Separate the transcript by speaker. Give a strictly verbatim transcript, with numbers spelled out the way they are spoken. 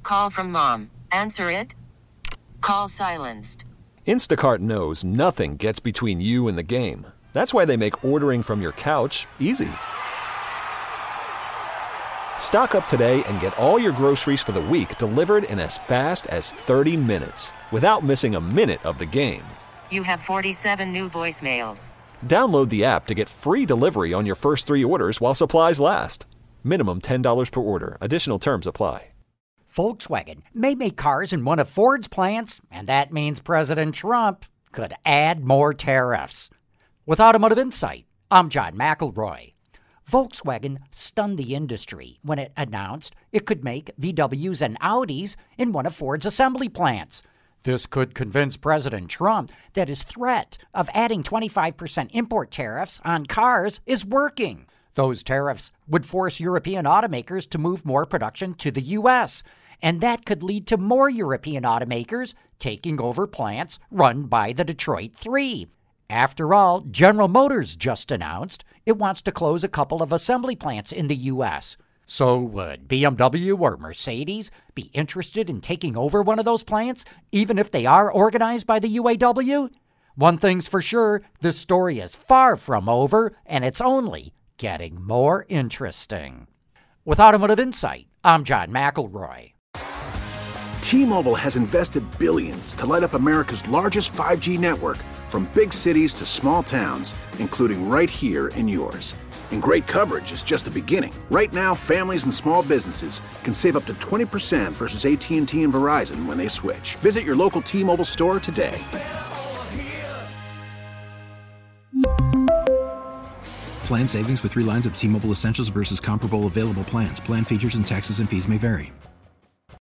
Speaker 1: call from mom. Answer it. Call silenced.
Speaker 2: Instacart knows nothing gets between you and the game. That's why they make ordering from your couch easy. Stock up today and get all your groceries for the week delivered in as fast as thirty minutes without missing a minute of the game.
Speaker 1: You have forty-seven new voicemails.
Speaker 2: Download the app to get free delivery on your first three orders while supplies last. Minimum ten dollars per order. Additional terms apply.
Speaker 3: Volkswagen may make cars in one of Ford's plants, and that means President Trump could add more tariffs. With Automotive Insight, I'm John McElroy. Volkswagen stunned the industry when it announced it could make V Ws and Audis in one of Ford's assembly plants. This could convince President Trump that his threat of adding twenty-five percent import tariffs on cars is working. Those tariffs would force European automakers to move more production to the U S, and that could lead to more European automakers taking over plants run by the Detroit Three. After all, General Motors just announced it wants to close a couple of assembly plants in the U S. So would B M W or Mercedes be interested in taking over one of those plants, even if they are organized by the U A W? One thing's for sure, this story is far from over, and it's only getting more interesting. With Automotive Insight, I'm John McElroy.
Speaker 4: T-Mobile has invested billions to light up America's largest five G network, from big cities to small towns, including right here in yours. And great coverage is just the beginning. Right now, families and small businesses can save up to twenty percent versus A T and T and Verizon when they switch. Visit your local T-Mobile store today.
Speaker 5: Plan savings with three lines of T-Mobile Essentials versus comparable available plans. Plan features and taxes and fees may vary.